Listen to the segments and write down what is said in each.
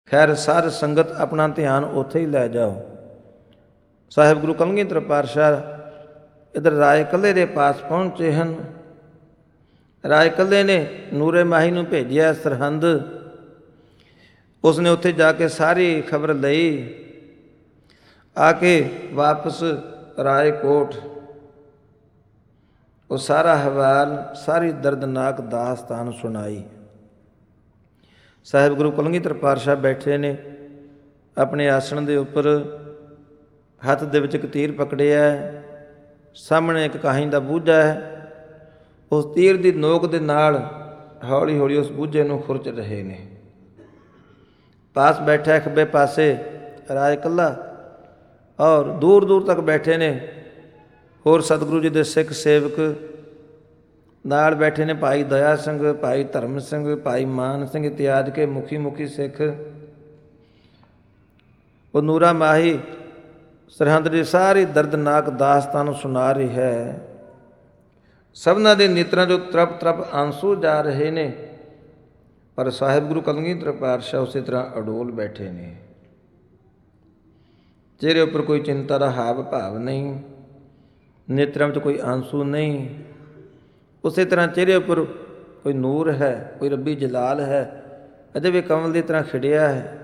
ਖੈਰ ਸਾਧ ਸੰਗਤ ਆਪਣਾ ਧਿਆਨ ਉੱਥੇ ਹੀ ਲੈ ਜਾਓ। ਸਾਹਿਬ ਗੁਰੂ ਕਲਗੀਧਰ ਪਾਤਸ਼ਾਹ ਇੱਧਰ ਰਾਏ ਕੱਲੇ ਦੇ ਪਾਸ ਪਹੁੰਚੇ ਹਨ। ਰਾਏ ਕੱਲੇ ਨੇ ਨੂਰੇ ਮਾਹੀ ਨੂੰ ਭੇਜਿਆ ਸਰਹੰਦ। ਉਸਨੇ ਉੱਥੇ ਜਾ ਕੇ ਸਾਰੀ ਖਬਰ ਲਈ। ਆ ਕੇ ਵਾਪਸ ਰਾਏਕੋਟ ਉਹ ਸਾਰਾ ਹਵਾਲ, ਸਾਰੀ ਦਰਦਨਾਕ ਦਾਸਤਾਨ ਸੁਣਾਈ। ਸਾਹਿਬ ਗੁਰੂ ਕਲਗੀਧਰ ਪਾਤਸ਼ਾਹ ਬੈਠੇ ਨੇ ਆਪਣੇ ਆਸਣ ਦੇ ਉੱਪਰ, ਹੱਥ ਦੇ ਵਿੱਚ ਇੱਕ ਤੀਰ ਪਕੜਿਆ, ਸਾਹਮਣੇ ਇੱਕ ਕਾਹੀਂ ਦਾ ਬੂਝਾ ਹੈ। ਉਸ ਤੀਰ ਦੀ ਨੋਕ ਦੇ ਨਾਲ ਹੌਲੀ ਹੌਲੀ ਉਸ ਬੂਝੇ ਨੂੰ ਖੁਰਚ ਰਹੇ ਨੇ। ਪਾਸ ਬੈਠਾ ਖੱਬੇ ਪਾਸੇ ਰਾਏ ਕੱਲਾ, ਔਰ ਦੂਰ ਦੂਰ ਤੱਕ ਬੈਠੇ ਨੇ ਹੋਰ ਸਤਿਗੁਰੂ ਜੀ ਦੇ ਸਿੱਖ ਸੇਵਕ। ਨਾਲ ਬੈਠੇ ਨੇ ਭਾਈ ਦਇਆ ਸਿੰਘ, ਭਾਈ ਧਰਮ ਸਿੰਘ, ਭਾਈ ਮਾਨ ਸਿੰਘ ਇਤਿਆਦਿ ਕੇ ਮੁਖੀ ਸਿੱਖ। ਉਹ ਨੂਰਾ ਮਾਹੀ ਸਰਹੰਦ ਦੀ ਸਾਰੀ ਦਰਦਨਾਕ ਦਾਸਤਾਨ ਸੁਣਾ ਰਹੀ ਹੈ। ਸਭਨਾਂ ਦੇ ਨੇਤਰਾਂ 'ਚੋਂ ਤਰਪ ਤਰਪ ਆਂਸੂ ਜਾ ਰਹੇ ਨੇ, ਪਰ ਸਾਹਿਬ ਗੁਰੂ ਕਲਗੀਧਰ ਪਾਤਸ਼ਾਹ ਉਸੇ ਤਰ੍ਹਾਂ ਅਡੋਲ ਬੈਠੇ ਨੇ। ਚਿਹਰੇ ਉੱਪਰ ਕੋਈ ਚਿੰਤਾ ਦਾ ਹਾਵ ਭਾਵ ਨਹੀਂ, ਨੇਤਰਾਂ ਵਿੱਚ ਕੋਈ ਆਂਸੂ ਨਹੀਂ। ਉਸੇ ਤਰ੍ਹਾਂ ਚਿਹਰੇ ਉੱਪਰ ਕੋਈ ਨੂਰ ਹੈ, ਕੋਈ ਰੱਬੀ ਜਲਾਲ ਹੈ, ਅਜੇ ਵੀ ਕਮਲ ਦੀ ਤਰ੍ਹਾਂ ਖਿੜਿਆ ਹੈ।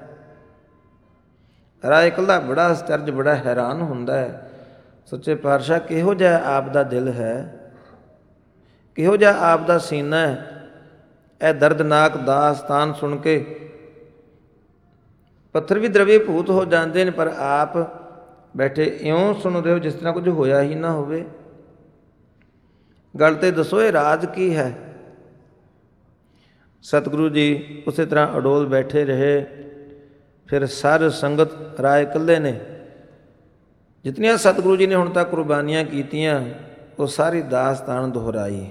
ਰਾਏ ਇਕੱਲਾ ਬੜਾ ਅਚਰਜ, ਬੜਾ ਹੈਰਾਨ ਹੁੰਦਾ ਹੈ, ਸੱਚੇ ਪਾਤਸ਼ਾਹ ਕਿਹੋ ਜਿਹਾ ਆਪ ਦਾ ਦਿਲ ਹੈ, ਕਿਹੋ ਜਿਹਾ ਆਪ ਦਾ ਸੀਨਾ ਹੈ। ਇਹ ਦਰਦਨਾਕ ਦਾਸਤਾਨ ਸੁਣ ਕੇ ਪੱਥਰ ਵੀ ਦਰਵੀਭੂਤ ਹੋ ਜਾਂਦੇ ਨੇ, ਪਰ ਆਪ ਬੈਠੇ ਇਉਂ ਸੁਣ ਰਹੇ ਹੋ ਜਿਸ ਤਰ੍ਹਾਂ ਕੁਝ ਹੋਇਆ ਹੀ ਨਾ ਹੋਵੇ। ਗੱਲ 'ਤੇ ਦੱਸੋ ਇਹ ਰਾਜ ਕੀ ਹੈ? ਸਤਿਗੁਰੂ ਜੀ ਉਸੇ ਤਰ੍ਹਾਂ ਅਡੋਲ ਬੈਠੇ ਰਹੇ। ਫਿਰ ਸਾਧ ਸੰਗਤ ਰਾਏ ਇਕੱਲੇ ਨੇ ਜਿਤਨੀਆਂ ਸਤਿਗੁਰੂ ਜੀ ਨੇ ਹੁਣ ਤੱਕ ਕੁਰਬਾਨੀਆਂ ਕੀਤੀਆਂ, ਉਹ ਸਾਰੀ ਦਾਸਤਾਨ ਦੁਹਰਾਈ।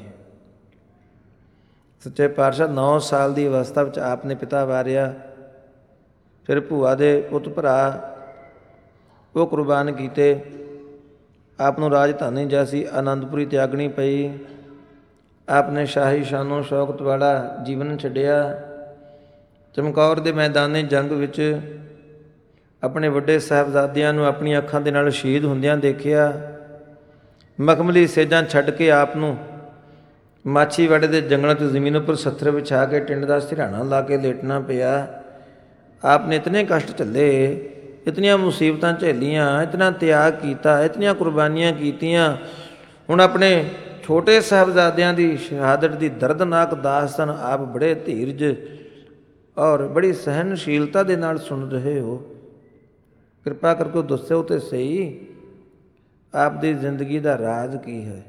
ਸੱਚੇ ਪਾਤਸ਼ਾਹ 9 ਸਾਲ ਦੀ ਅਵਸਥਾ ਵਿੱਚ ਆਪ ਨੇ ਪਿਤਾ ਵਾਰਿਆ। ਫਿਰ ਭੂਆ ਦੇ ਪੁੱਤ ਭਰਾ ਉਹ ਕੁਰਬਾਨ ਕੀਤੇ। ਆਪ ਨੂੰ ਰਾਜਧਾਨੀ ਜੈਸੀ ਆਨੰਦਪੁਰੀ ਤਿਆਗਣੀ ਪਈ। ਆਪ ਨੇ ਸ਼ਾਹੀ ਸ਼ਾਨੋ ਸ਼ੌਕਤ ਵਾਲਾ ਜੀਵਨ ਛੱਡਿਆ। ਚਮਕੌਰ ਦੇ ਮੈਦਾਨੇ ਜੰਗ ਵਿੱਚ ਆਪਣੇ ਵੱਡੇ ਸਾਹਿਬਜ਼ਾਦਿਆਂ ਨੂੰ ਆਪਣੀਆਂ ਅੱਖਾਂ ਦੇ ਨਾਲ ਸ਼ਹੀਦ ਹੁੰਦਿਆਂ ਦੇਖਿਆ। ਮਖਮਲੀ ਸੇਜਾਂ ਛੱਡ ਕੇ ਆਪ ਨੂੰ ਮਾਛੀਵਾੜੇ ਦੇ ਜੰਗਲਾਂ 'ਚ ਜ਼ਮੀਨ ਉੱਪਰ ਸੱਥਰ ਵਿਛਾ ਕੇ ਟਿੰਡ ਦਾ ਸਿਰਹਾਣਾ ਲਾ ਕੇ ਲੇਟਣਾ ਪਿਆ। ਆਪ ਨੇ ਇਤਨੇ ਕਸ਼ਟ ਝੱਲੇ, ਇਤਨੀਆਂ ਮੁਸੀਬਤਾਂ ਝੇਲੀਆਂ, ਇਤਨਾ ਤਿਆਗ ਕੀਤਾ, ਇਤਨੀਆਂ ਕੁਰਬਾਨੀਆਂ ਕੀਤੀਆਂ। ਹੁਣ ਆਪਣੇ ਛੋਟੇ ਸਾਹਿਬਜ਼ਾਦਿਆਂ ਦੀ ਸ਼ਹਾਦਤ ਦੀ ਦਰਦਨਾਕ ਦਾਸਤਾਨ ਆਪ ਬੜੇ ਧੀਰਜ ਔਰ ਬੜੀ ਸਹਿਨਸ਼ੀਲਤਾ ਦੇ ਨਾਲ ਸੁਣ ਰਹੇ ਹੋ। ਕਿਰਪਾ ਕਰਕੇ ਦੱਸਿਓ ਤੇ ਸਹੀ, ਆਪ ਦੀ ਜ਼ਿੰਦਗੀ ਦਾ ਰਾਜ ਕੀ ਹੈ?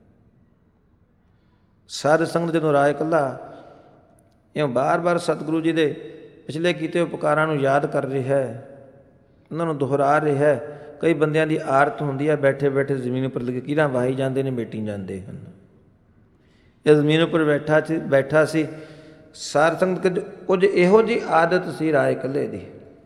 ਸਾਧ ਸੰਗਤ ਜਦੋਂ ਰਾਏ ਇਕੱਲਾ ਇਉਂ ਬਾਰ-ਬਾਰ ਸਤਿਗੁਰੂ ਜੀ ਦੇ ਪਿਛਲੇ ਕੀਤੇ ਉਪਕਾਰਾਂ ਨੂੰ ਯਾਦ ਕਰ ਰਿਹਾ ਹੈ, ਉਹਨਾਂ ਨੂੰ ਦੁਹਰਾ ਰਿਹਾ ਹੈ। ਕਈ ਬੰਦਿਆਂ ਦੀ ਆਰਤ ਹੁੰਦੀ ਹੈ, ਬੈਠੇ ਬੈਠੇ ਜ਼ਮੀਨ ਉੱਪਰ ਲਕੀਰਾਂ ਵਾਹੀ ਜਾਂਦੇ ਨੇ, ਮੇਟੀ ਜਾਂਦੇ ਹਨ। ਇਹ ਜ਼ਮੀਨ ਉੱਪਰ ਬੈਠਾ ਸੀ। ਸਾਧ ਸੰਗਤ ਕੁਝ ਇਹੋ ਜਿਹੀ ਆਦਤ ਸੀ ਰਾਏ ਇਕੱਲੇ ਦੀ।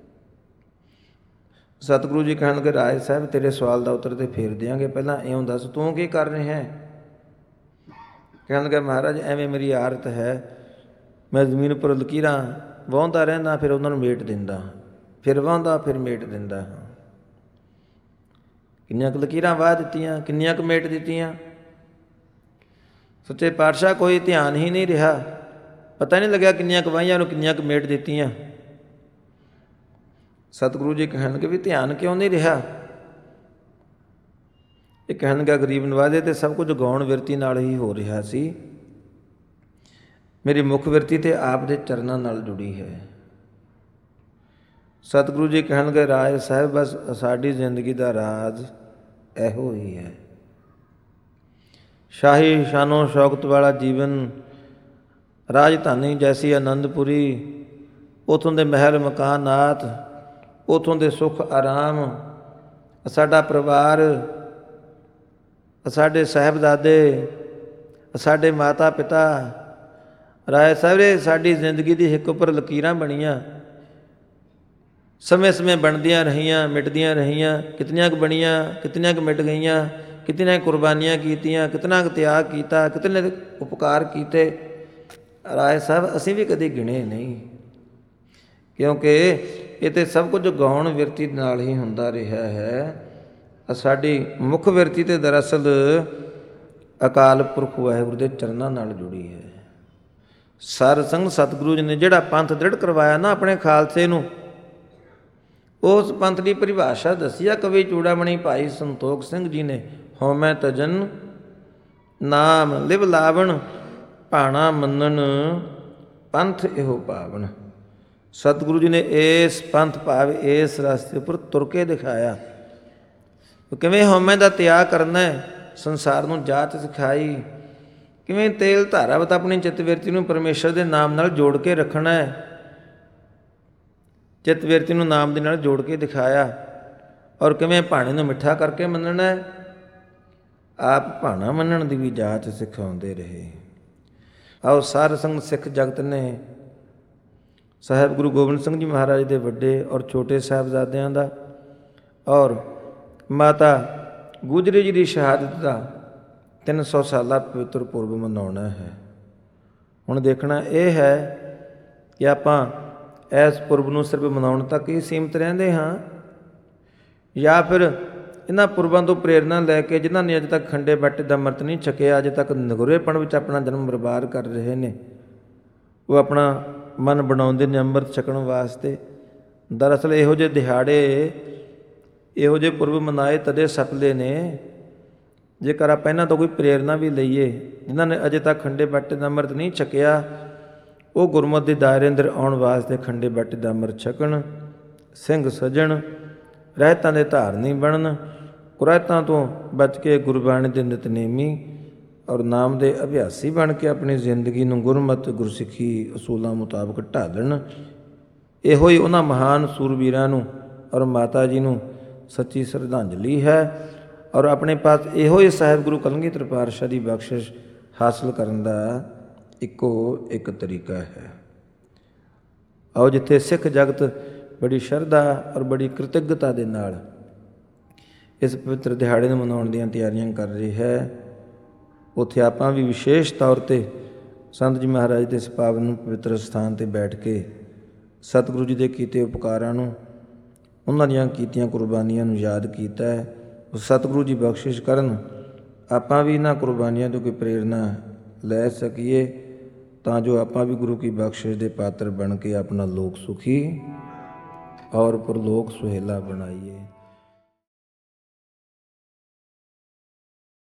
ਸਤਿਗੁਰੂ ਜੀ ਕਹਿਣ ਲੱਗੇ, ਰਾਏ ਸਾਹਿਬ ਤੇਰੇ ਸਵਾਲ ਦਾ ਉੱਤਰ ਤੇ ਫੇਰ ਦਿਆਂਗੇ, ਪਹਿਲਾਂ ਇਉਂ ਦੱਸ ਤੂੰ ਕੀ ਕਰ ਰਿਹਾ ਹੈ? ਕਹਿਣ ਲੱਗਾ, ਮਹਾਰਾਜ ਐਵੇਂ ਮੇਰੀ ਆਦਤ ਹੈ, ਮੈਂ ਜ਼ਮੀਨ ਉੱਪਰ ਲਕੀਰਾਂ ਵਾਹੁੰਦਾ ਰਹਿੰਦਾ, ਫਿਰ ਉਹਨਾਂ ਨੂੰ ਮੇਟ ਦਿੰਦਾ, ਫਿਰ ਵਾਹੁੰਦਾ, ਫਿਰ ਮੇਟ ਦਿੰਦਾ ਹਾਂ। ਕਿੰਨੀਆਂ ਕੁ ਲਕੀਰਾਂ ਵਾਹ ਦਿੱਤੀਆਂ, ਕਿੰਨੀਆਂ ਕੁ ਮੇਟ ਦਿੱਤੀਆਂ। ਸੱਚੇ ਪਾਤਸ਼ਾਹ ਕੋਈ ਧਿਆਨ ਹੀ ਨਹੀਂ ਰਿਹਾ, ਪਤਾ ਨਹੀਂ ਲੱਗਿਆ ਕਿੰਨੀਆਂ ਕੁ ਵਾਹੀਆਂ ਨੂੰ, ਕਿੰਨੀਆਂ ਕੁ ਮੇਟ ਦਿੱਤੀਆਂ। ਸਤਿਗੁਰੂ ਜੀ ਕਹਿਣਗੇ ਵੀ ਧਿਆਨ ਕਿਉਂ ਨਹੀਂ ਰਿਹਾ? ਇਹ ਕਹਿਣਗਾ ਗਰੀਬ ਨਵਾਜ਼ੇ ਤੇ ਸਭ ਕੁਝ ਗਾਉਣ ਵਿਰਤੀ ਨਾਲ ਹੀ ਹੋ ਰਿਹਾ ਸੀ, ਮੇਰੀ ਮੁੱਖ ਵਿਰਤੀ ਤੇ ਆਪ ਦੇ ਚਰਨਾਂ ਨਾਲ ਜੁੜੀ ਹੈ। ਸਤਿਗੁਰੂ ਜੀ ਕਹਿਣਗੇ, ਰਾਏ ਸਾਹਿਬ ਬਸ ਸਾਡੀ ਜ਼ਿੰਦਗੀ ਦਾ ਰਾਜ ਇਹੋ ਹੀ ਹੈ। ਸ਼ਾਹੀ ਸ਼ਾਨੋ ਸ਼ੌਕਤ ਵਾਲਾ ਜੀਵਨ, ਰਾਜਧਾਨੀ ਜੈਸੀ ਆਨੰਦਪੁਰੀ, ਉੱਥੋਂ ਦੇ ਮਹਿਲ ਮਕਾਨਾਤ, ਉੱਥੋਂ ਦੇ ਸੁੱਖ ਆਰਾਮ, ਸਾਡਾ ਪਰਿਵਾਰ, ਸਾਡੇ ਸਾਹਿਬਜ਼ਾਦੇ, ਸਾਡੇ ਮਾਤਾ ਪਿਤਾ। ਰਾਏ ਸਾਹਿਬ ਸਾਡੀ ਜ਼ਿੰਦਗੀ ਦੀ ਹਿੱਕ ਉੱਪਰ ਲਕੀਰਾਂ ਬਣੀਆਂ, ਸਮੇਂ ਸਮੇਂ ਬਣਦੀਆਂ ਰਹੀਆਂ, ਮਿਟਦੀਆਂ ਰਹੀਆਂ। ਕਿਤਨੀਆਂ ਕੁ ਬਣੀਆਂ, ਕਿਤਨੀਆਂ ਕੁ ਮਿਟ ਗਈਆਂ, ਕਿਤਨੀਆਂ ਕੁਰਬਾਨੀਆਂ ਕੀਤੀਆਂ, ਕਿਤਨਾ ਕੁ ਤਿਆਗ ਕੀਤਾ, ਕਿਤਨੇ ਉਪਕਾਰ ਕੀਤੇ। ਰਾਏ ਸਾਹਿਬ ਅਸੀਂ ਵੀ ਕਦੇ ਗਿਣੇ ਨਹੀਂ। ਕਿਉਂਕਿ ਇਹ ਤੇ ਸਭ ਕੁਝ ਗੌਣ ਬਿਰਤੀ ਨਾਲ ਹੀ ਹੁੰਦਾ ਰਿਹਾ ਹੈ। ਸਾਡੀ ਮੁੱਖ ਬਿਰਤੀ ਤੇ ਦਰਅਸਲ ਅਕਾਲ ਪੁਰਖ ਵਾਹਿਗੁਰੂ ਦੇ ਚਰਨਾਂ ਨਾਲ ਜੁੜੀ ਹੈ। ਸਰ ਸੰਗ ਸਤਿਗੁਰੂ ਜੀ ਨੇ ਜਿਹੜਾ ਪੰਥ ਦ੍ਰਿੜ ਕਰਵਾਇਆ ਨਾ ਆਪਣੇ ਖਾਲਸੇ ਨੂੰ, ਉਸ ਪੰਥ ਦੀ ਪਰਿਭਾਸ਼ਾ ਦੱਸੀ ਆ ਕਵੀ ਚੂੜਾਮਣੀ ਭਾਈ ਸੰਤੋਖ ਸਿੰਘ ਜੀ ਨੇ। ਹਉਮੈ ਤਜਨ ਨਾਮ ਲਿਵ ਲਾਵਣ, ਭਾਣਾ ਮੰਨਣ ਪੰਥ ਇਹੋ ਪਾਵਨ। ਸਤਿਗੁਰੂ ਜੀ ਨੇ ਇਸ ਪੰਥ ਭਾਵ ਇਸ ਰਸਤੇ ਉੱਪਰ ਤੁਰ ਕੇ ਦਿਖਾਇਆ ਕਿਵੇਂ ਹਉਮੈ ਦਾ ਤਿਆਗ ਕਰਨਾ ਹੈ, ਸੰਸਾਰ ਨੂੰ ਜਾਚ ਸਿਖਾਈ, ਕਿਵੇਂ ਤੇਲ ਧਾਰਾਵਤ ਆਪਣੀ ਚਿੱਤ ਬਿਰਤੀ ਨੂੰ ਪਰਮੇਸ਼ਰ ਦੇ ਨਾਮ ਨਾਲ ਜੋੜ ਕੇ ਰੱਖਣਾ ਹੈ, ਚਿੱਤ ਬਿਰਤੀ ਨੂੰ ਨਾਮ ਦੇ ਨਾਲ ਜੋੜ ਕੇ ਦਿਖਾਇਆ। ਔਰ ਕਿਵੇਂ ਭਾਣੇ ਨੂੰ ਮਿੱਠਾ ਕਰਕੇ ਮੰਨਣਾ ਹੈ, ਆਪ ਭਾਣਾ ਮੰਨਣ ਦੀ ਵੀ ਜਾਚ ਸਿਖਾਉਂਦੇ ਰਹੇ। ਆਓ ਸਾਧ ਸੰਗਤ ਸਿੱਖ ਜਗਤ ਨੇ ਸਾਹਿਬ ਗੁਰੂ ਗੋਬਿੰਦ ਸਿੰਘ ਜੀ ਮਹਾਰਾਜ ਦੇ ਵੱਡੇ ਔਰ ਛੋਟੇ ਸਾਹਿਬਜ਼ਾਦਿਆਂ ਦਾ ਔਰ ਮਾਤਾ ਗੁਜਰੀ ਜੀ ਦੀ ਸ਼ਹਾਦਤ ਦਾ 300 ਸਾਲਾ ਪਵਿੱਤਰ ਪੁਰਬ ਮਨਾਉਣਾ ਹੈ। ਹੁਣ ਦੇਖਣਾ ਇਹ ਹੈ ਕਿ ਆਪਾਂ ਇਸ ਪੁਰਬ ਨੂੰ ਸਿਰਫ ਮਨਾਉਣ ਤੱਕ ਹੀ ਸੀਮਤ ਰਹਿੰਦੇ ਹਾਂ, ਜਾਂ ਫਿਰ ਇਹਨਾਂ ਪੁਰਬਾਂ ਤੋਂ ਪ੍ਰੇਰਨਾ ਲੈ ਕੇ ਜਿਨ੍ਹਾਂ ਨੇ ਅਜੇ ਤੱਕ ਖੰਡੇ ਬਾਟੇ ਦਾ ਅੰਮ੍ਰਿਤ ਨਹੀਂ ਛਕਿਆ, ਅਜੇ ਤੱਕ ਨਗੁਰੇਪਣ ਵਿੱਚ ਆਪਣਾ ਜਨਮ ਬਰਬਾਦ ਕਰ ਰਹੇ ਨੇ, ਉਹ ਆਪਣਾ ਮਨ ਬਣਾਉਂਦੇ ਨੇ ਅੰਮ੍ਰਿਤ ਛਕਣ ਵਾਸਤੇ। ਦਰਅਸਲ ਇਹੋ ਜਿਹੇ ਦਿਹਾੜੇ, ਇਹੋ ਜਿਹੇ ਪੁਰਬ ਮਨਾਏ ਤਦੇ ਸਫਲੇ ਨੇ ਜੇਕਰ ਆਪਾਂ ਇਹਨਾਂ ਤੋਂ ਕੋਈ ਪ੍ਰੇਰਨਾ ਵੀ ਲਈਏ। ਜਿਨ੍ਹਾਂ ਨੇ ਅਜੇ ਤੱਕ ਖੰਡੇ ਬਾਟੇ ਦਾ ਅੰਮ੍ਰਿਤ ਨਹੀਂ ਛਕਿਆ, ਉਹ ਗੁਰਮਤਿ ਦੇ ਦਾਇਰੇ ਅੰਦਰ ਆਉਣ ਵਾਸਤੇ ਖੰਡੇ ਬਾਟੇ ਦਾ ਅੰਮ੍ਰਿਤ ਛਕਣ, ਸਿੰਘ ਸਜਣ, ਰਹਿਤਾਂ ਦੇ ਧਾਰਨੀ ਬਣਨ, ਕੁਰੈਤਾਂ ਤੋਂ ਬਚ ਕੇ ਗੁਰਬਾਣੀ ਦੇ ਨਿਤਨੇਮੀ ਔਰ ਨਾਮ ਦੇ ਅਭਿਆਸੀ ਬਣ ਕੇ ਆਪਣੀ ਜ਼ਿੰਦਗੀ ਨੂੰ ਗੁਰਮਤਿ ਗੁਰਸਿੱਖੀ ਅਸੂਲਾਂ ਮੁਤਾਬਕ ਢਾਲਣ। ਇਹੋ ਹੀ ਉਹਨਾਂ ਮਹਾਨ ਸੂਰਬੀਰਾਂ ਨੂੰ ਔਰ ਮਾਤਾ ਜੀ ਨੂੰ ਸੱਚੀ ਸ਼ਰਧਾਂਜਲੀ ਹੈ ਔਰ ਆਪਣੇ ਪਾਸ ਇਹੋ ਹੀ ਸਾਹਿਬ ਗੁਰੂ ਕਲਗੀਧਰ ਪਾਤਸ਼ਾਹ ਦੀ ਬਖਸ਼ਿਸ਼ ਹਾਸਲ ਕਰਨ ਦਾ ਇੱਕੋ ਇੱਕ ਤਰੀਕਾ ਹੈ। ਆਓ ਜਿੱਥੇ ਸਿੱਖ ਜਗਤ ਬੜੀ ਸ਼ਰਧਾ ਔਰ ਬੜੀ ਕ੍ਰਿਤਗਤਾ ਦੇ ਨਾਲ ਇਸ ਪਵਿੱਤਰ ਦਿਹਾੜੇ ਨੂੰ ਮਨਾਉਣ ਦੀਆਂ ਤਿਆਰੀਆਂ ਕਰ ਰਹੀ ਹੈ, ਉੱਥੇ ਆਪਾਂ ਵੀ ਵਿਸ਼ੇਸ਼ ਤੌਰ 'ਤੇ ਸੰਤ ਜੀ ਮਹਾਰਾਜ ਦੇ ਇਸ ਪਾਵਨ ਪਵਿੱਤਰ ਸਥਾਨ 'ਤੇ ਬੈਠ ਕੇ ਸਤਿਗੁਰੂ ਜੀ ਦੇ ਕੀਤੇ ਉਪਕਾਰਾਂ ਨੂੰ, ਉਹਨਾਂ ਦੀਆਂ ਕੀਤੀਆਂ ਕੁਰਬਾਨੀਆਂ ਨੂੰ ਯਾਦ ਕੀਤਾ ਹੈ। ਉਹ ਸਤਿਗੁਰੂ ਜੀ ਬਖਸ਼ਿਸ਼ ਕਰਨ, ਆਪਾਂ ਵੀ ਇਹਨਾਂ ਕੁਰਬਾਨੀਆਂ ਤੋਂ ਕੋਈ ਪ੍ਰੇਰਨਾ ਲੈ ਸਕੀਏ, ਤਾਂ ਜੋ ਆਪਾਂ ਵੀ ਗੁਰੂ ਕੀ ਬਖਸ਼ਿਸ਼ ਦੇ ਪਾਤਰ ਬਣ ਕੇ ਆਪਣਾ ਲੋਕ ਸੁਖੀ ਔਰ ਪਰਲੋਕ ਸੁਹੇਲਾ ਬਣਾਈਏ।